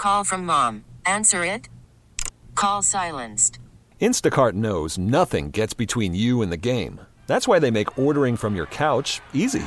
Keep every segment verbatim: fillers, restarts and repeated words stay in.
Call from mom. Answer it. Call silenced. Instacart knows nothing gets between you and the game. That's why they make ordering from your couch easy.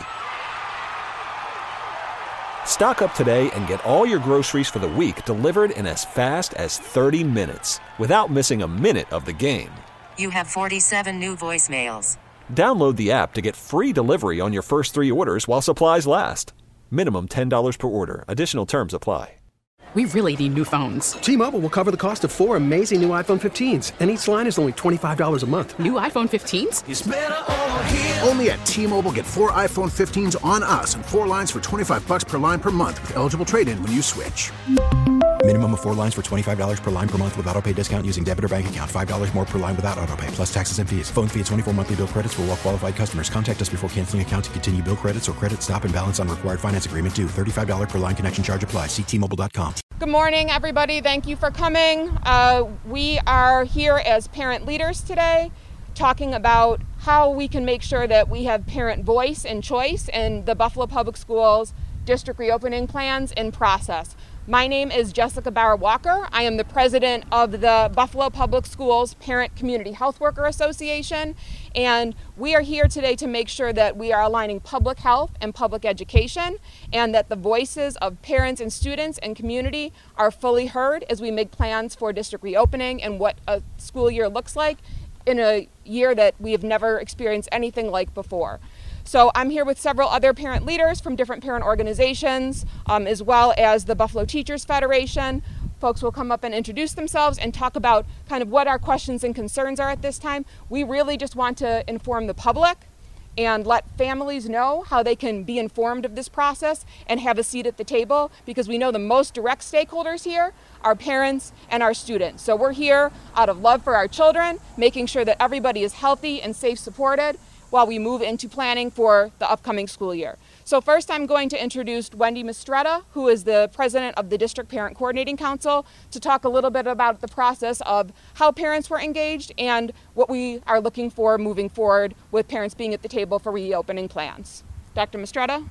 Stock up today and get all your groceries for the week delivered in as fast as thirty minutes without missing a minute of the game. You have forty-seven new voicemails. Download the app to get free delivery on your first three orders while supplies last. Minimum ten dollars per order. Additional terms apply. We really need new phones. T-Mobile will cover the cost of four amazing new iPhone fifteens, and each line is only twenty-five dollars a month. New iPhone fifteens? It's better over here. Only at T-Mobile, get four iPhone fifteens on us and four lines for twenty-five bucks per line per month with eligible trade-in when you switch. Minimum of four lines for twenty-five dollars per line per month with autopay discount using debit or bank account. five dollars more per line without autopay, plus taxes and fees. Phone fee at twenty-four monthly bill credits for well-qualified customers. Contact us before canceling account to continue bill credits or credit stop and balance on required finance agreement due. thirty-five dollars per line connection charge applies. See T Mobile dot com. Good morning, everybody. Thank you for coming. Uh, we are here as parent leaders today talking about how we can make sure that we have parent voice and choice in the Buffalo Public Schools district reopening plans in process. My name is Jessica Bauer-Walker. I am the president of the Buffalo Public Schools Parent Community Health Worker Association, and we are here today to make sure that we are aligning public health and public education, and that the voices of parents and students and community are fully heard as we make plans for district reopening and what a school year looks like in a year that we have never experienced anything like before. So I'm here with several other parent leaders from different parent organizations, um, as well as the Buffalo Teachers Federation. Folks will come up and introduce themselves and talk about kind of what our questions and concerns are at this time. We really just want to inform the public and let families know how they can be informed of this process and have a seat at the table, because we know the most direct stakeholders here are parents and our students. So we're here out of love for our children, making sure that everybody is healthy and safe supported while we move into planning for the upcoming school year. So first I'm going to introduce Wendy Mistretta, who is the president of the District Parent Coordinating Council, to talk a little bit about the process of how parents were engaged and what we are looking for moving forward with parents being at the table for reopening plans. Doctor Mistretta?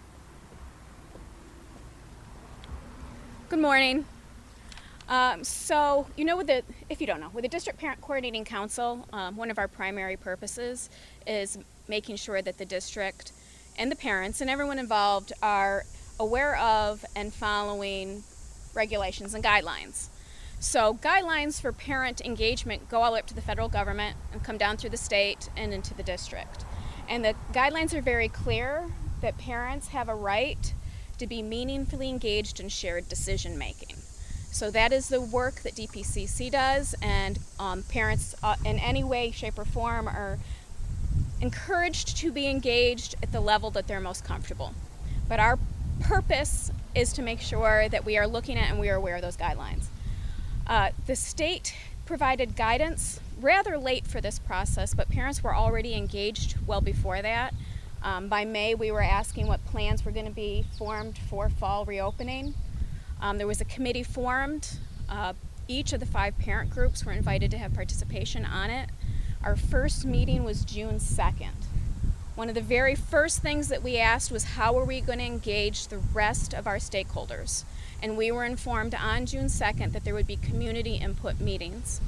Good morning. Um, so, you know, with the, if you don't know, with the District Parent Coordinating Council, um, one of our primary purposes is making sure that the district and the parents and everyone involved are aware of and following regulations and guidelines. So guidelines for parent engagement go all the way up to the federal government and come down through the state and into the district. And the guidelines are very clear that parents have a right to be meaningfully engaged in shared decision making. So that is the work that D P C C does, and um, parents uh, in any way, shape, or form are encouraged to be engaged at the level that they're most comfortable. But our purpose is to make sure that we are looking at and we are aware of those guidelines. Uh, the state provided guidance rather late for this process, but parents were already engaged well before that. Um, by May, we were asking what plans were going to be formed for fall reopening. Um, there was a committee formed. Uh, each of the five parent groups were invited to have participation on it. Our first meeting was June second. One of the very first things that we asked was how are we going to engage the rest of our stakeholders? And we were informed on June second that there would be community input meetings.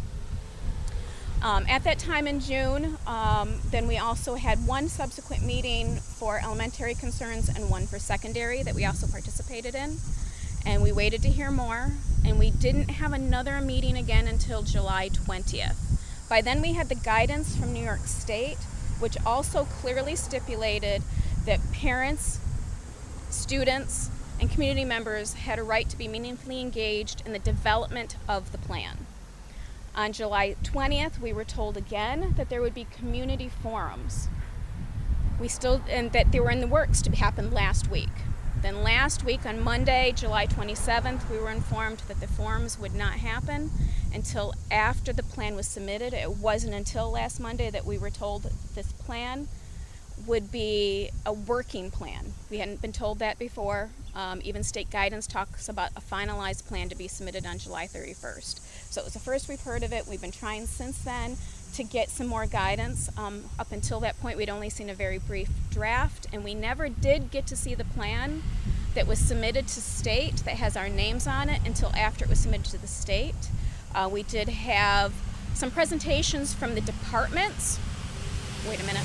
Um, at that time in June, um, then we also had one subsequent meeting for elementary concerns and one for secondary that we also participated in. And we waited to hear more, and we didn't have another meeting again until July twentieth. By then we had the guidance from New York State, which also clearly stipulated that parents, students, and community members had a right to be meaningfully engaged in the development of the plan. On July twentieth, we were told again that there would be community forums. We still, and that they were in the works to happen last week. Then last week on Monday, July twenty-seventh, we were informed that the forums would not happen until after the plan was submitted. It wasn't until last Monday that we were told that this plan would be a working plan. We hadn't been told that before. Um, even state guidance talks about a finalized plan to be submitted on July thirty-first. So it was the first we've heard of it. We've been trying since then to get some more guidance. Um, up until that point, we'd only seen a very brief draft, and we never did get to see the plan that was submitted to state that has our names on it until after it was submitted to the state. Uh, we did have some presentations from the departments. Wait a minute.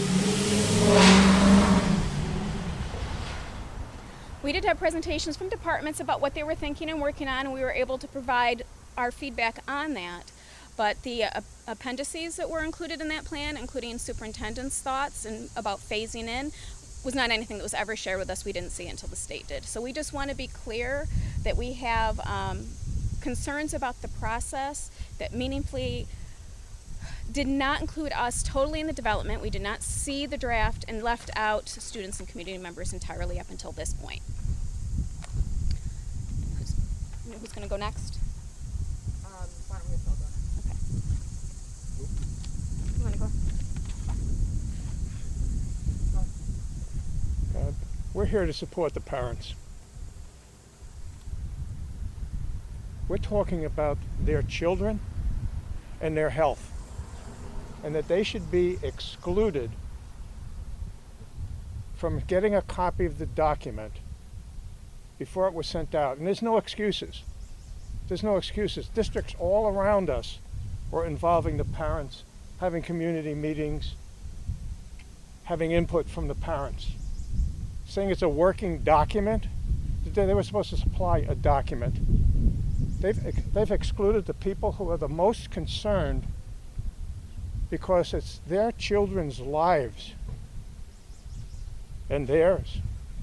We did have presentations from departments about what they were thinking and working on, and we were able to provide our feedback on that. But the uh, appendices that were included in that plan, including superintendent's thoughts and about phasing in, was not anything that was ever shared with us. We didn't see until the state did. So we just want to be clear that we have um, concerns about the process that meaningfully did not include us totally in the development. We did not see the draft and left out students and community members entirely up until this point. Who's, who's going to go next? Um, why don't we all go next? Okay. You want to go? Uh, we're here to support the parents. We're talking about their children and their health, and that they should be excluded from getting a copy of the document before it was sent out. And there's no excuses. There's no excuses. Districts all around us were involving the parents, having community meetings, having input from the parents. Saying it's a working document, they were supposed to supply a document. They've, they've excluded the people who are the most concerned because it's their children's lives and theirs.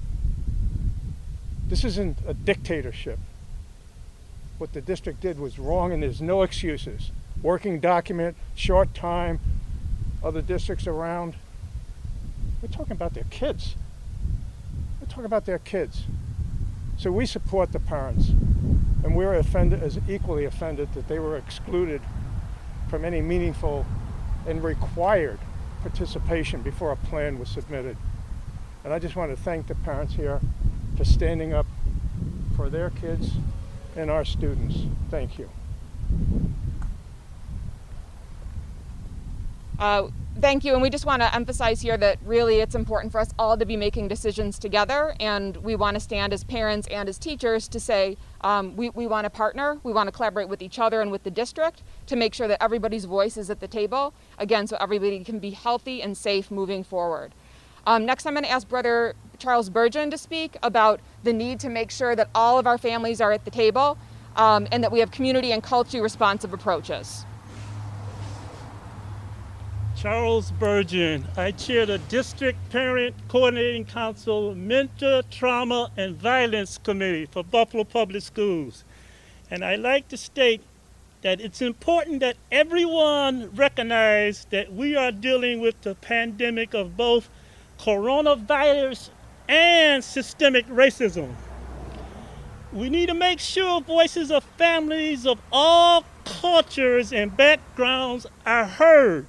This isn't a dictatorship. What the district did was wrong, and there's no excuses. Working document, short time, other districts around. We're talking about their kids. We're talking about their kids. So we support the parents, and we're offended, as equally offended that they were excluded from any meaningful and required participation before a plan was submitted. And I just want to thank the parents here for standing up for their kids and our students. Thank you. Uh, thank you, and we just want to emphasize here that really it's important for us all to be making decisions together, and we want to stand as parents and as teachers to say um, we, we want to partner, we want to collaborate with each other and with the district to make sure that everybody's voice is at the table, again, so everybody can be healthy and safe moving forward. Um, next, I'm going to ask Brother Charles Burgeon to speak about the need to make sure that all of our families are at the table um, and that we have community and culturally responsive approaches. Charles Burgeon. I chair the District Parent Coordinating Council Mental Trauma and Violence Committee for Buffalo Public Schools. And I like to state that it's important that everyone recognize that we are dealing with the pandemic of both coronavirus and systemic racism. We need to make sure voices of families of all cultures and backgrounds are heard.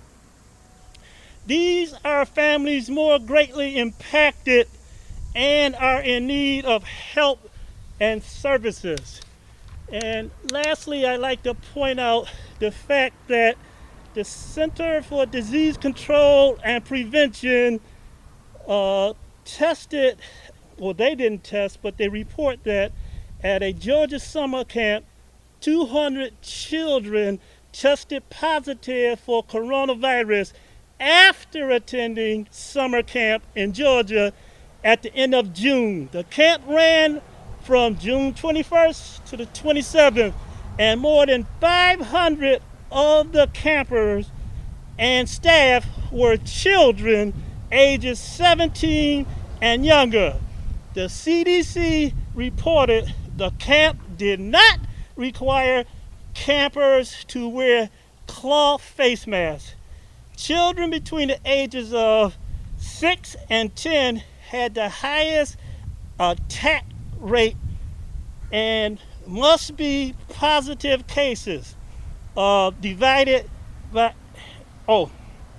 These are families more greatly impacted and are in need of help and services. And lastly, I'd like to point out the fact that the Center for Disease Control and Prevention uh, tested, well, they didn't test, but they report that at a Georgia summer camp, two hundred children tested positive for coronavirus after attending summer camp in Georgia at the end of June. The camp ran from June twenty-first to the twenty-seventh, and more than five hundred of the campers and staff were children ages seventeen and younger. The C D C reported the camp did not require campers to wear cloth face masks. Children between the ages of six and ten had the highest attack rate and must be positive cases uh, divided by, oh,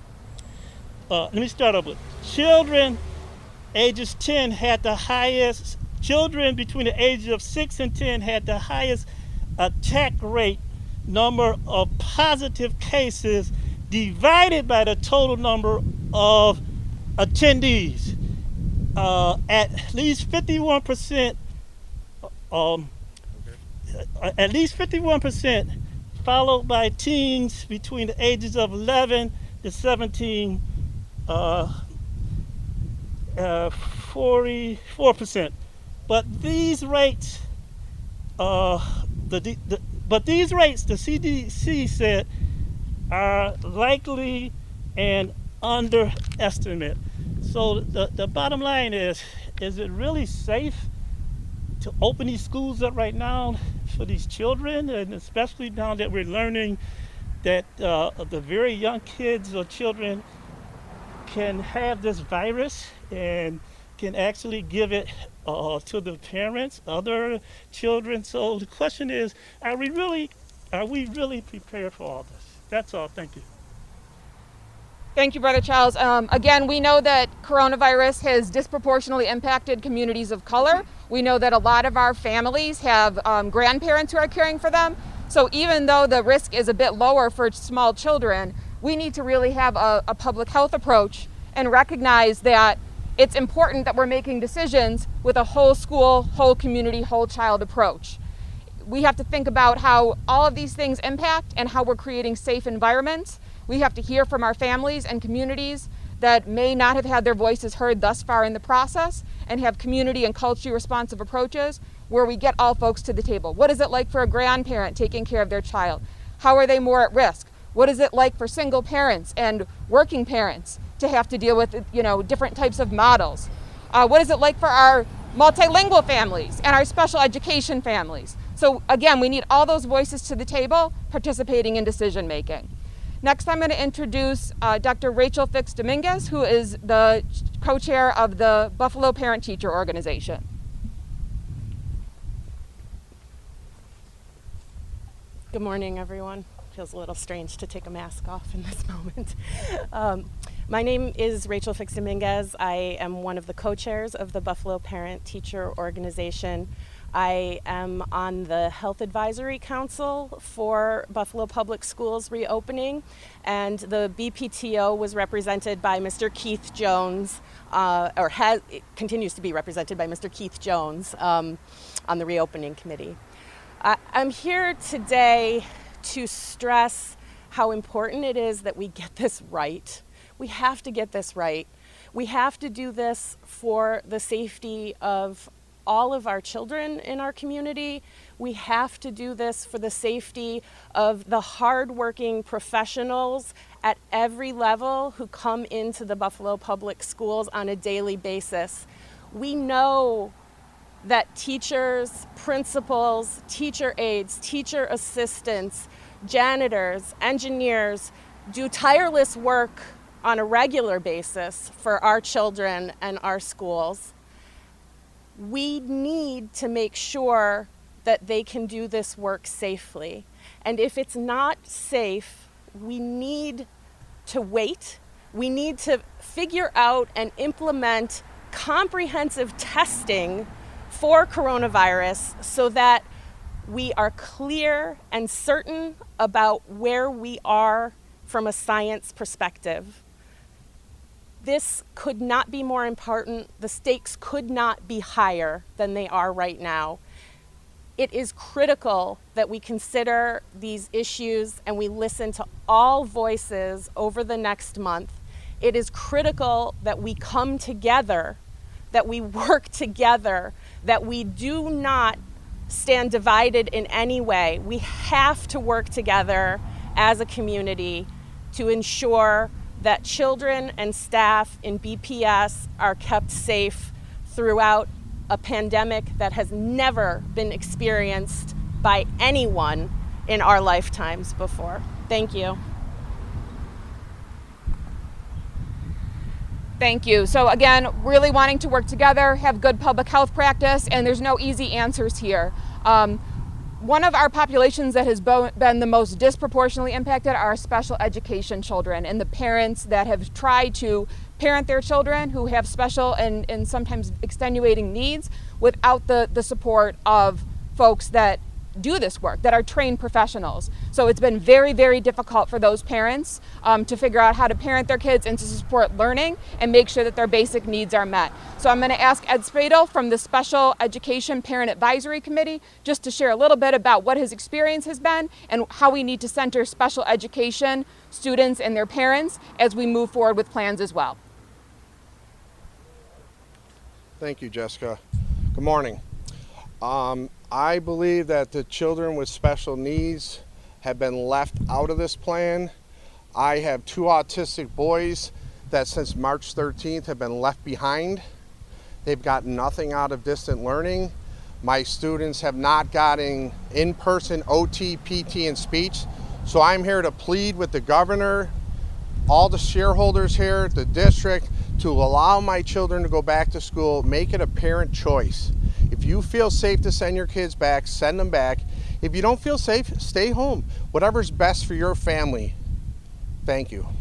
uh, let me start up with children ages ten had the highest, children between the ages of six and ten had the highest attack rate number of positive cases divided by the total number of attendees. uh, at least fifty-one percent, um, at least fifty-one percent, followed by teens between the ages of eleven to seventeen, uh, uh, forty-four percent. But these rates, uh, the, the but these rates, the C D C said, are likely an underestimate. So the, the bottom line is, is it really safe to open these schools up right now for these children? And especially now that we're learning that uh, the very young kids or children can have this virus and can actually give it uh, to the parents, other children. So the question is, are we really, are we really prepared for all this? That's all. Thank you. Thank you, Brother Charles. Um, again, we know that coronavirus has disproportionately impacted communities of color. We know that a lot of our families have um, grandparents who are caring for them. So even though the risk is a bit lower for small children, we need to really have a, a public health approach and recognize that it's important that we're making decisions with a whole school, whole community, whole child approach. We have to think about how all of these things impact and how we're creating safe environments. We have to hear from our families and communities that may not have had their voices heard thus far in the process, and have community and culturally responsive approaches where we get all folks to the table. What is it like for a grandparent taking care of their child? How are they more at risk? What is it like for single parents and working parents to have to deal with, you know, different types of models? Uh, what is it like for our multilingual families and our special education families? So again, we need all those voices to the table participating in decision making. Next, I'm going to introduce uh, Doctor Rachel Fix-Dominguez, who is the co-chair of the Buffalo Parent-Teacher Organization. Good morning, everyone. Feels a little strange to take a mask off in this moment. Um, my name is Rachel Fix-Dominguez. I am one of the co-chairs of the Buffalo Parent-Teacher Organization. I am on the Health Advisory Council for Buffalo Public Schools reopening, and the B P T O was represented by Mister Keith Jones, uh, or has, it continues to be represented by Mister Keith Jones um, on the reopening committee. I, I'm here today to stress how important it is that we get this right. We have to get this right. We have to do this for the safety of all of our children in our community. We have to do this for the safety of the hardworking professionals at every level who come into the Buffalo Public Schools on a daily basis. We know that teachers, principals, teacher aides, teacher assistants, janitors, engineers do tireless work on a regular basis for our children and our schools. We need to make sure that they can do this work safely. And if it's not safe, we need to wait. We need to figure out and implement comprehensive testing for coronavirus so that we are clear and certain about where we are from a science perspective. This could not be more important. The stakes could not be higher than they are right now. It is critical that we consider these issues and we listen to all voices over the next month. It is critical that we come together, that we work together, that we do not stand divided in any way. We have to work together as a community to ensure that children and staff in B P S are kept safe throughout a pandemic that has never been experienced by anyone in our lifetimes before. Thank you. Thank you. So again, really wanting to work together, have good public health practice, and there's no easy answers here. Um, One of our populations that has been the most disproportionately impacted are special education children and the parents that have tried to parent their children who have special and, and sometimes extenuating needs without the, the support of folks that do this work, that are trained professionals. So it's been very, very difficult for those parents um, to figure out how to parent their kids and to support learning and make sure that their basic needs are met. So I'm going to ask Ed Spadel from the Special Education Parent Advisory Committee just to share a little bit about what his experience has been and how we need to center special education students and their parents as we move forward with plans as well. Thank you, Jessica. Good morning. Um, I believe that the children with special needs have been left out of this plan. I have two autistic boys that since March thirteenth have been left behind. They've gotten nothing out of distant learning. My students have not gotten in-person O T, P T, and speech. So I'm here to plead with the governor, all the shareholders here, the district, to allow my children to go back to school, make it a parent choice. If you feel safe to send your kids back, send them back. If you don't feel safe, stay home. Whatever's best for your family. Thank you.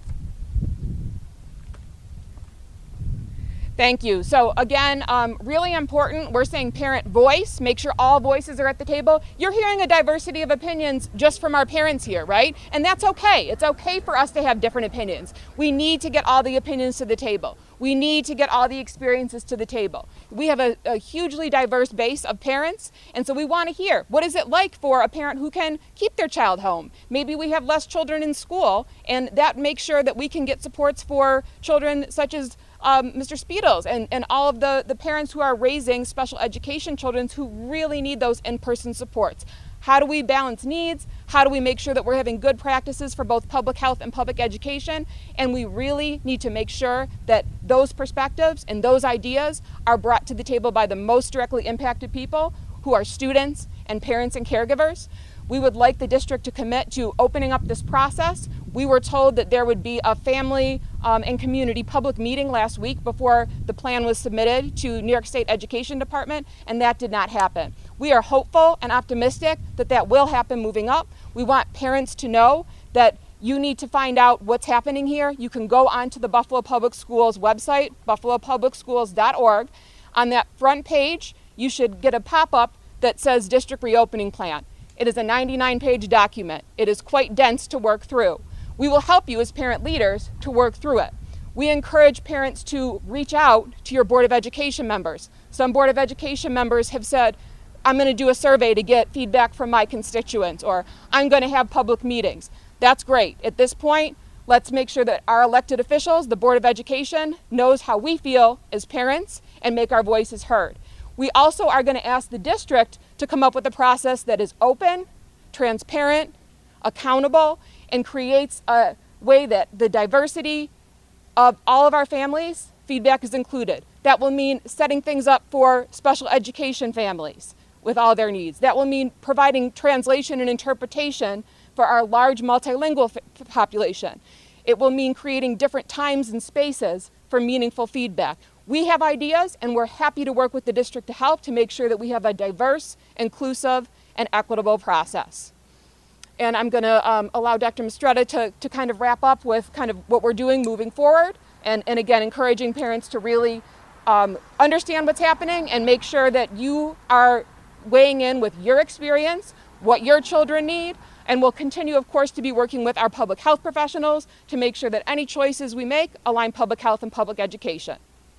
Thank you. So again, um, really important, we're saying parent voice, make sure all voices are at the table. You're hearing a diversity of opinions just from our parents here, right? And that's okay. It's okay for us to have different opinions. We need to get all the opinions to the table. We need to get all the experiences to the table. We have a, a hugely diverse base of parents, and so we want to hear, what is it like for a parent who can keep their child home? Maybe we have less children in school, and that makes sure that we can get supports for children such as Um, Mister Speedles and, and all of the, the parents who are raising special education children who really need those in-person supports. How do we balance needs? How do we make sure that we're having good practices for both public health and public education? And we really need to make sure that those perspectives and those ideas are brought to the table by the most directly impacted people, who are students and parents and caregivers. We would like the district to commit to opening up this process. We were told that there would be a family um, and community public meeting last week before the plan was submitted to New York State Education Department, and that did not happen. We are hopeful and optimistic that that will happen moving up. We want parents to know that you need to find out what's happening here. You can go onto the Buffalo Public Schools website, buffalo public schools dot org. On that front page, you should get a pop-up that says District Reopening Plan. It is a ninety-nine page document. It is quite dense to work through. We will help you as parent leaders to work through it. We encourage parents to reach out to your Board of Education members. Some Board of Education members have said, I'm going to do a survey to get feedback from my constituents, or I'm going to have public meetings. That's great. At this point, let's make sure that our elected officials, the Board of Education, knows how we feel as parents and make our voices heard. We also are going to ask the district to come up with a process that is open, transparent, accountable, and creates a way that the diversity of all of our families, feedback is included. That will mean setting things up for special education families with all their needs. That will mean providing translation and interpretation for our large multilingual f- population. It will mean creating different times and spaces for meaningful feedback. We have ideas, and we're happy to work with the district to help to make sure that we have a diverse, inclusive, and equitable process. And I'm going to um, allow Doctor Mistretta to, to kind of wrap up with kind of what we're doing moving forward, and, and again, encouraging parents to really um, understand what's happening and make sure that you are weighing in with your experience, what your children need, and we'll continue, of course, to be working with our public health professionals to make sure that any choices we make align public health and public education.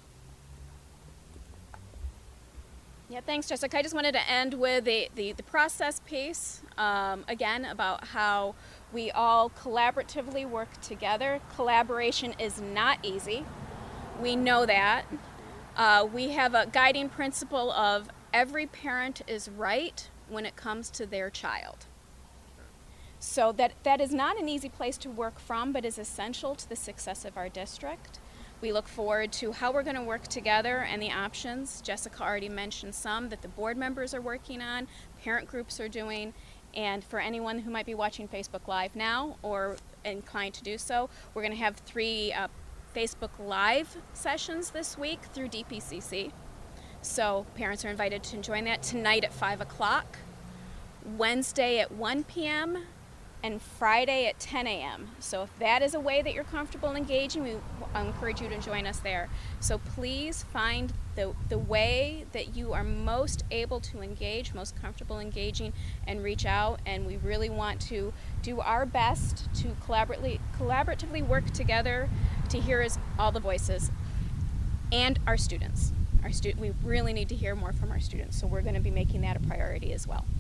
Yeah, thanks, Jessica. I just wanted to end with the, the, the process piece, um, again, about how we all collaboratively work together. Collaboration is not easy. We know that. Uh, we have a guiding principle of every parent is right when it comes to their child. So that, that is not an easy place to work from, but is essential to the success of our district. We look forward to how we're going to work together and the options. Jessica already mentioned some that the board members are working on, parent groups are doing, and for anyone who might be watching Facebook Live now or inclined to do so, we're going to have three uh, Facebook Live sessions this week through D P C C. So parents are invited to join that tonight at five o'clock, Wednesday at one p.m., and Friday at ten a.m. So if that is a way that you're comfortable engaging, we encourage you to join us there. So please find the, the way that you are most able to engage, most comfortable engaging, and reach out. And we really want to do our best to collaboratively, collaboratively work together to hear as all the voices and our students. Our stu- we really need to hear more from our students, so we're going to be making that a priority as well.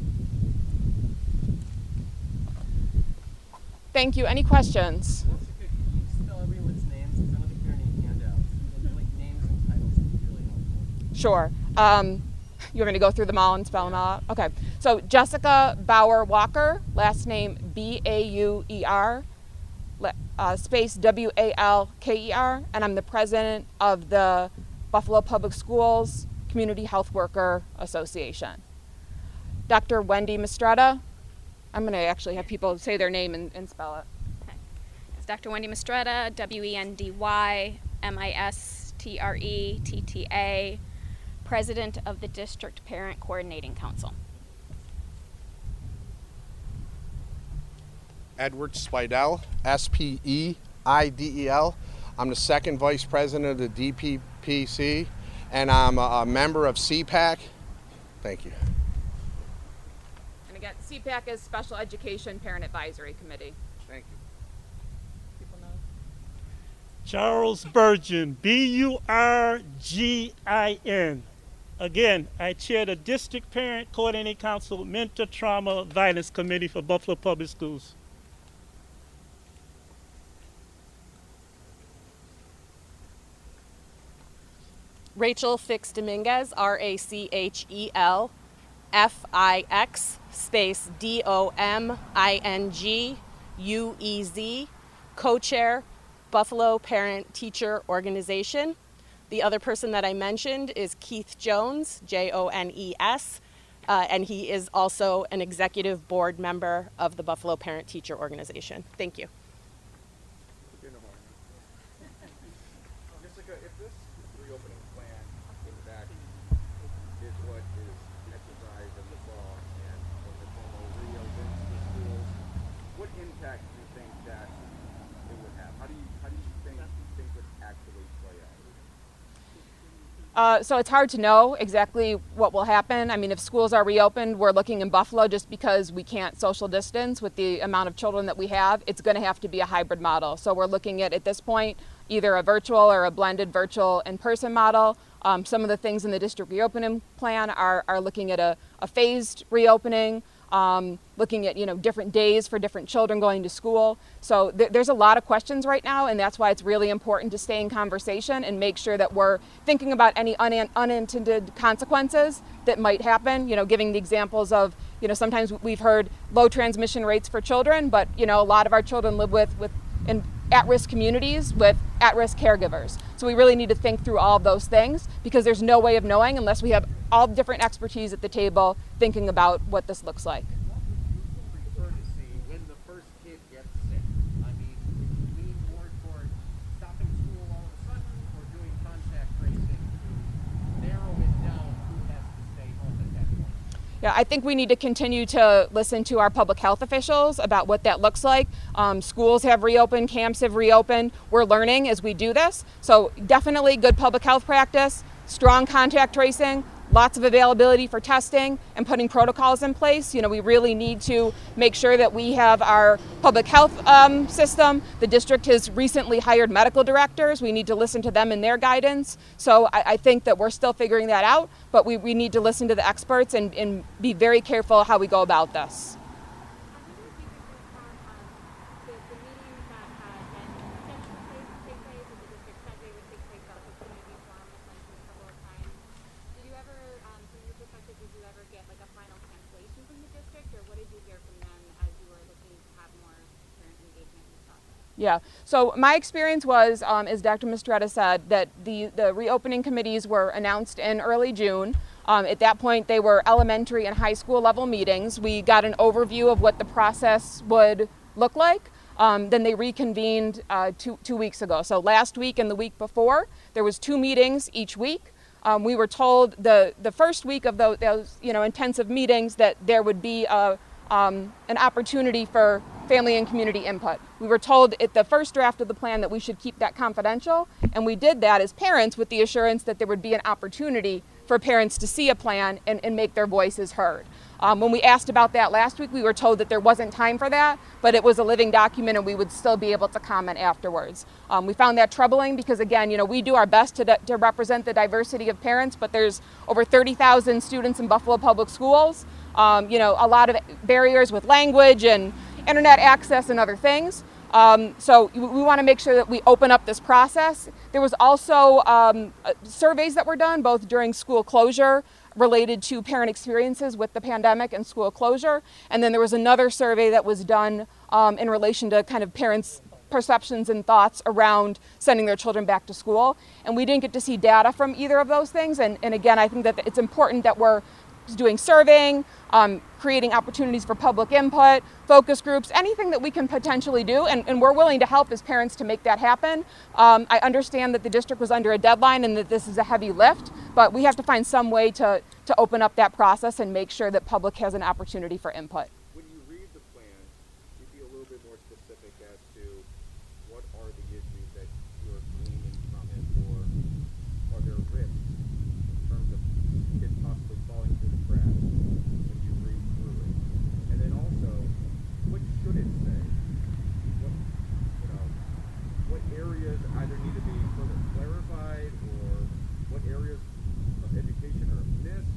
Thank you. Any questions? Sure. Um, you're going to go through them all and spell them out? Okay. So Jessica Bauer Walker, last name B A U E R, uh, space W A L K E R, and I'm the president of the Buffalo Public Schools Community Health Worker Association. Doctor Wendy Mistretta, I'm going to actually have people say their name and, and spell it. Okay. It's Doctor Wendy Mistretta, W E N D Y M I S T R E T T A, President of the District Parent Coordinating Council. Edward Speidel, S P E I D E L. I'm the second vice president of the D P P C, and I'm a, a member of C PAC. Thank you. And again, C PAC is Special Education Parent Advisory Committee. Thank you. People know. Charles Burgeon, B U R G I N. Again, I chair the District Parent Coordinating Council Mental Trauma Violence Committee for Buffalo Public Schools. Rachel Fix Dominguez, R A C H E L F I X space D O M I N G U E Z, co-chair, Buffalo Parent Teacher Organization. The other person that I mentioned is Keith Jones, J O N E S, uh, and he is also an executive board member of the Buffalo Parent Teacher Organization. Thank you. Jessica, if this reopening plan in fact is what is exercised in the fall and when the fall reopens the schools, what impact do you think that it would have? How do you how do you think things would actually play out? Uh, so it's hard to know exactly what will happen. I mean, if schools are reopened, we're looking in Buffalo just because we can't social distance with the amount of children that we have. It's going to have to be a hybrid model. So we're looking at, at this point, either a virtual or a blended virtual in-person model. Um, some of the things in the district reopening plan are, are looking at a, a phased reopening, um, looking at, you know, different days for different children going to school. So th- there's a lot of questions right now, and that's why it's really important to stay in conversation and make sure that we're thinking about any un- unintended consequences that might happen, you know, giving the examples of, you know, sometimes we've heard low transmission rates for children, but, you know, a lot of our children live with, with in at-risk communities with at-risk caregivers. So we really need to think through all of those things because there's no way of knowing unless we have all different expertise at the table thinking about what this looks like. Prefer to see when the first kid gets sick. I mean, would you lean more toward stopping school all of a sudden or doing contact tracing to narrow it down who has to stay home at that point? Yeah, I think we need to continue to listen to our public health officials about what that looks like. Um, schools have reopened, camps have reopened. We're learning as we do this. So definitely good public health practice, strong contact tracing, lots of availability for testing and putting protocols in place. You know, we really need to make sure that we have our public health um, system. The district has recently hired medical directors. We need to listen to them and their guidance. So I, I think that we're still figuring that out, but we, we need to listen to the experts and, and be very careful how we go about this. Yeah, so my experience was, um, as Doctor Mistretta said, that the, the reopening committees were announced in early June. Um, at that point, they were elementary and high school level meetings. We got an overview of what the process would look like. Um, then they reconvened uh, two, two weeks ago. So last week and the week before, there was two meetings each week. Um, we were told the, the first week of those, those you know, intensive meetings that there would be a, um, an opportunity for family and community input. We were told at the first draft of the plan that we should keep that confidential, and we did that as parents with the assurance that there would be an opportunity for parents to see a plan and, and make their voices heard. Um, when we asked about that last week, we were told that there wasn't time for that, but it was a living document and we would still be able to comment afterwards. Um, we found that troubling because, again, you know, we do our best to, to represent the diversity of parents, but there's over thirty thousand students in Buffalo Public Schools, um, you know, a lot of barriers with language and internet access and other things. Um, so we want to make sure that we open up this process. There was also um, surveys that were done both during school closure related to parent experiences with the pandemic and school closure. And then there was another survey that was done um, in relation to kind of parents' perceptions and thoughts around sending their children back to school. And we didn't get to see data from either of those things. And, and again, I think that it's important that we're doing surveying, um, creating opportunities for public input, focus groups, anything that we can potentially do, and, and we're willing to help as parents to make that happen. Um, I understand that the district was under a deadline and that this is a heavy lift, but we have to find some way to, to open up that process and make sure that public has an opportunity for input. When you read the plan, you be a little bit more specific as to what are the issues that you're gleaning from it, or are there risks in terms of kids possibly falling through the cracks when you read through it? And then also, what should it say? What, you know, what areas either need to be further clarified, or what areas of education are missed?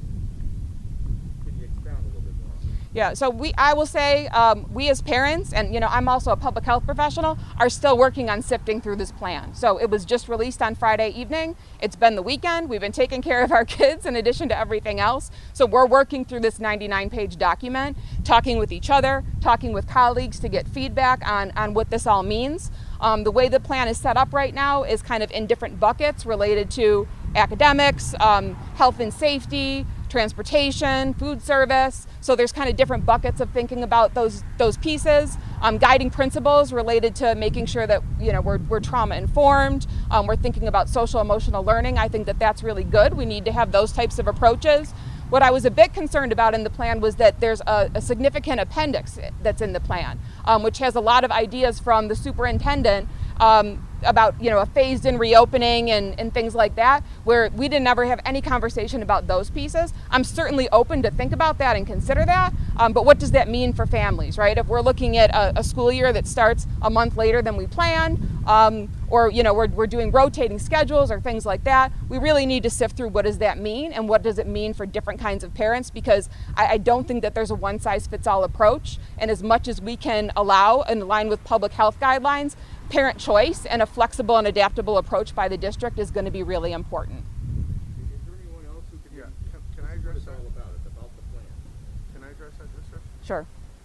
Can you expound a little bit more on that? Yeah, so we, I will say, um, we as parents, and you know, I'm also a public health professional, are still working on sifting through this plan. So it was just released on Friday evening. It's been the weekend. We've been taking care of our kids in addition to everything else. So we're working through this ninety-nine page document, talking with each other, talking with colleagues to get feedback on, on what this all means. Um, the way the plan is set up right now is kind of in different buckets related to academics, um, health and safety, transportation, food service. So there's kind of different buckets of thinking about those those pieces. Um, guiding principles related to making sure that, you know, we're, we're trauma informed. Um, we're thinking about social emotional learning. I think that that's really good. We need to have those types of approaches. What I was a bit concerned about in the plan was that there's a, a significant appendix that's in the plan, um, which has a lot of ideas from the superintendent um, about, you know, a phased-in reopening and, and things like that, where we didn't ever have any conversation about those pieces. I'm certainly open to think about that and consider that, um, but what does that mean for families, right? If we're looking at a, a school year that starts a month later than we planned, um, or, you know, we're, we're doing rotating schedules or things like that, we really need to sift through what does that mean and what does it mean for different kinds of parents, because I, I don't think that there's a one-size-fits-all approach, and as much as we can allow in line with public health guidelines, parent choice and a flexible and adaptable approach by the district is going to be really important. Is there anyone else who can, yeah. can, can I address that? All about it, about the plan? Can I address that, sir? Sure.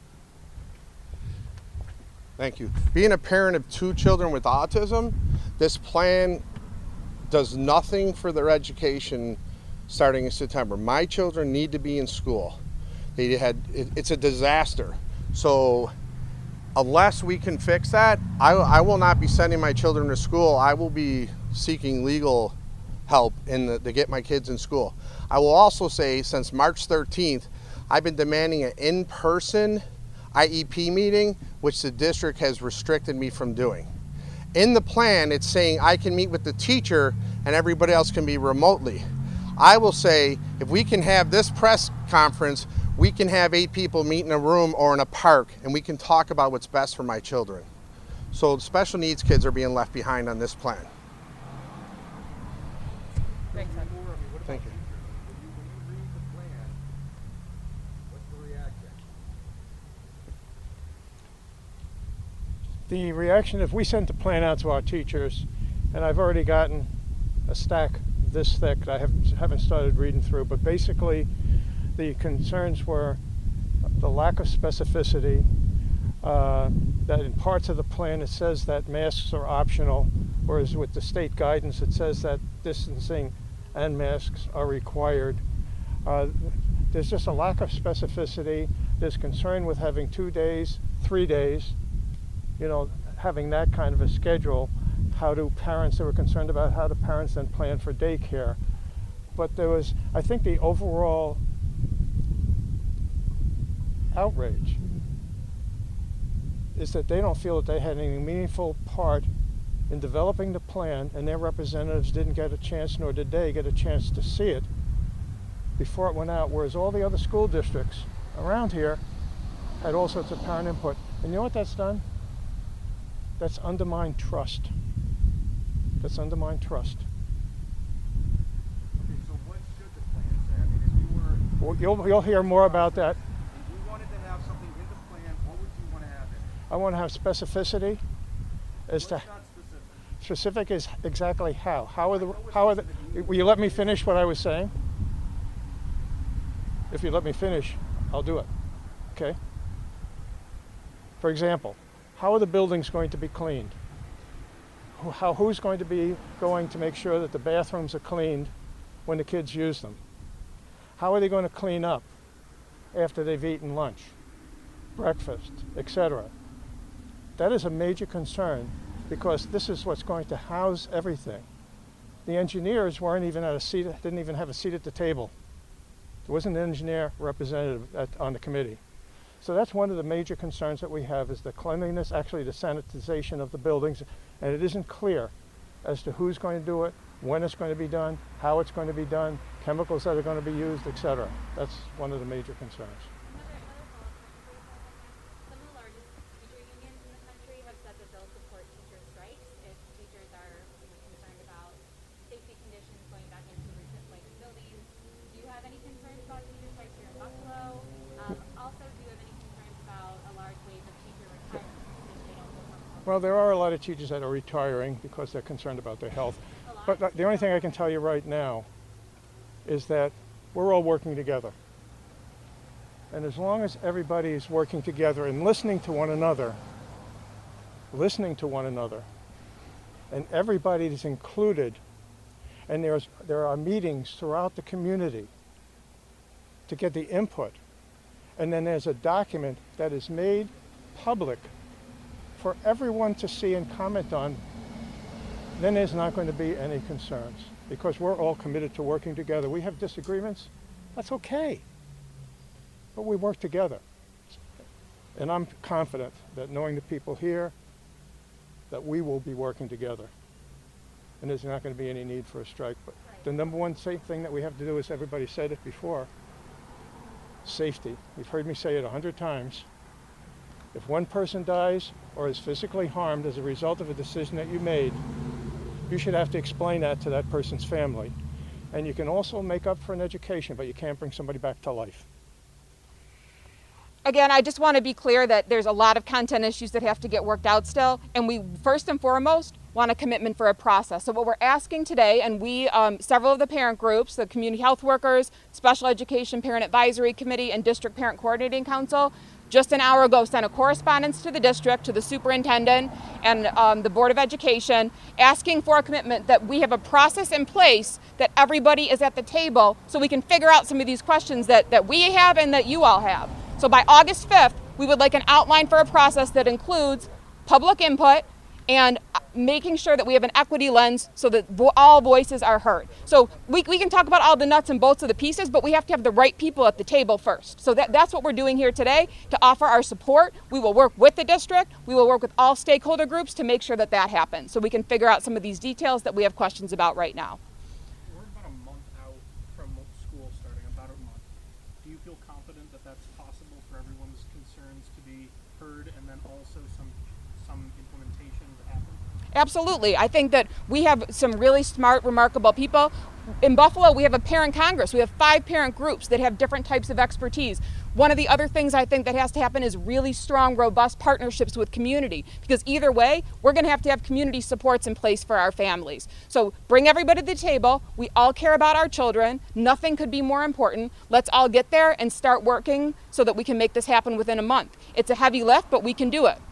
Thank you. Being a parent of two children with autism, this plan does nothing for their education starting in September. My children need to be in school. They had it, it's a disaster. So unless we can fix that, I, I will not be sending my children to school. I will be seeking legal help in the, to get my kids in school. I will also say, since March thirteenth, I've been demanding an in-person I E P meeting, which the district has restricted me from doing. In the plan, it's saying I can meet with the teacher and everybody else can be remotely. I will say, if we can have this press conference, we can have eight people meet in a room or in a park, and we can talk about what's best for my children. So special needs kids are being left behind on this plan. Thanks, Ed. Thank you. When you read the plan, what's the reaction? The reaction, if we sent the plan out to our teachers, and I've already gotten a stack this thick, I have, haven't started reading through, but basically the concerns were the lack of specificity, uh, that in parts of the plan it says that masks are optional, whereas with the state guidance it says that distancing and masks are required. Uh, there's just a lack of specificity. There's concern with having two days, three days, you know, having that kind of a schedule. How do parents, they were concerned about how do parents then plan for daycare. But there was, I think the overall outrage is that they don't feel that they had any meaningful part in developing the plan, and their representatives didn't get a chance, nor did they get a chance to see it before it went out, whereas all the other school districts around here had all sorts of parent input. And you know what that's done? That's undermined trust. That's undermined trust. Okay, so what should the plan say? I mean, if you were... Well, you'll, you'll hear more about that. If you wanted to have something in the plan, what would you want to have in it? I want to have specificity as to... What's not specific? Specific is exactly how. How are the, how are the, will you let me finish what I was saying? If you let me finish, I'll do it, okay? For example, how are the buildings going to be cleaned? How, who's going to be going to make sure that the bathrooms are cleaned when the kids use them? How are they going to clean up after they've eaten lunch, breakfast, et cetera? That is a major concern because this is what's going to house everything. The engineers weren't even at a seat, didn't even have a seat at the table. There wasn't an engineer representative at, on the committee. So that's one of the major concerns that we have is the cleanliness, actually the sanitization of the buildings, and it isn't clear as to who's going to do it, when it's going to be done, how it's going to be done, chemicals that are going to be used, et cetera. That's one of the major concerns. Some of the largest teacher unions in the country have said that they'll support teacher strikes if teachers are concerned about safety conditions going back into like buildings. Do you have any concerns about teacher strikes here in Buffalo? Um, also, do you have any concerns about a large wave of teacher retirements if they don't feel comfortable? Well, there are a lot of teachers that are retiring because they're concerned about their health. But the only thing I can tell you right now is that we're all working together. And as long as everybody is working together and listening to one another, listening to one another, and everybody is included, and there's, there are meetings throughout the community to get the input, and then there's a document that is made public for everyone to see and comment on, then there's not going to be any concerns because we're all committed to working together. We have disagreements, that's okay, but we work together. And I'm confident that knowing the people here, that we will be working together. And there's not going to be any need for a strike. But the number one safe thing that we have to do is, everybody said it before, safety. You've heard me say it a hundred times. If one person dies or is physically harmed as a result of a decision that you made, you should have to explain that to that person's family. And you can also make up for an education, but you can't bring somebody back to life. Again, I just want to be clear that there's a lot of content issues that have to get worked out still, and we first and foremost want a commitment for a process. So what we're asking today, and we, um, several of the parent groups, the community health workers, special education parent advisory committee, and district parent coordinating council, just an hour ago sent a correspondence to the district, to the superintendent and um, the Board of Education, asking for a commitment that we have a process in place that everybody is at the table so we can figure out some of these questions that, that we have and that you all have. So by August fifth, we would like an outline for a process that includes public input and making sure that we have an equity lens so that vo- all voices are heard. So we, we can talk about all the nuts and bolts of the pieces, but we have to have the right people at the table first. So that, that's what we're doing here today to offer our support. We will work with the district. We will work with all stakeholder groups to make sure that that happens so we can figure out some of these details that we have questions about right now. We're about a month out from school starting, about a month. Do you feel confident that that's possible for everyone's concerns to be heard and then also some some implementation to happen? Absolutely. I think that we have some really smart, remarkable people. In Buffalo, we have a parent congress. We have five parent groups that have different types of expertise. One of the other things I think that has to happen is really strong, robust partnerships with community, because either way, we're going to have to have community supports in place for our families. So bring everybody to the table. We all care about our children. Nothing could be more important. Let's all get there and start working so that we can make this happen within a month. It's a heavy lift, but we can do it.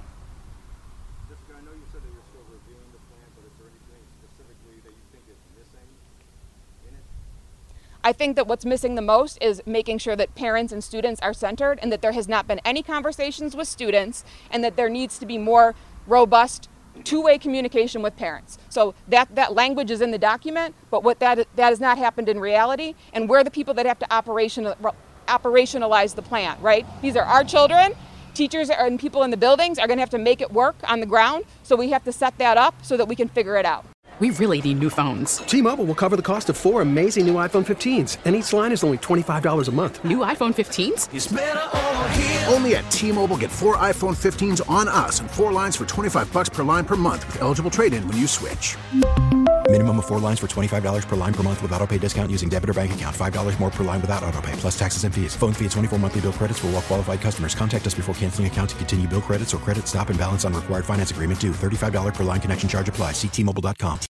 I think that what's missing the most is making sure that parents and students are centered and that there has not been any conversations with students and that there needs to be more robust two-way communication with parents. So that, that language is in the document, but what that, that has not happened in reality, and we're the people that have to operational, operationalize the plan, right? These are our children. teachers and people in the buildings are going to have to make it work on the ground. So we have to set that up so that we can figure it out. We really need new phones. T-Mobile will cover the cost of four amazing new iPhone fifteens, and each line is only twenty-five dollars a month. New iPhone fifteens? It's better over here. Only at T-Mobile, get four iPhone fifteens on us and four lines for twenty-five bucks per line per month with eligible trade-in when you switch. Minimum of four lines for twenty-five dollars per line per month with autopay discount using debit or bank account. five dollars more per line without autopay, plus taxes and fees. Phone fee at twenty-four monthly bill credits for well-qualified customers. Contact us before canceling account to continue bill credits or credit stop and balance on required finance agreement due. thirty-five dollars per line connection charge applies. See T Mobile dot com.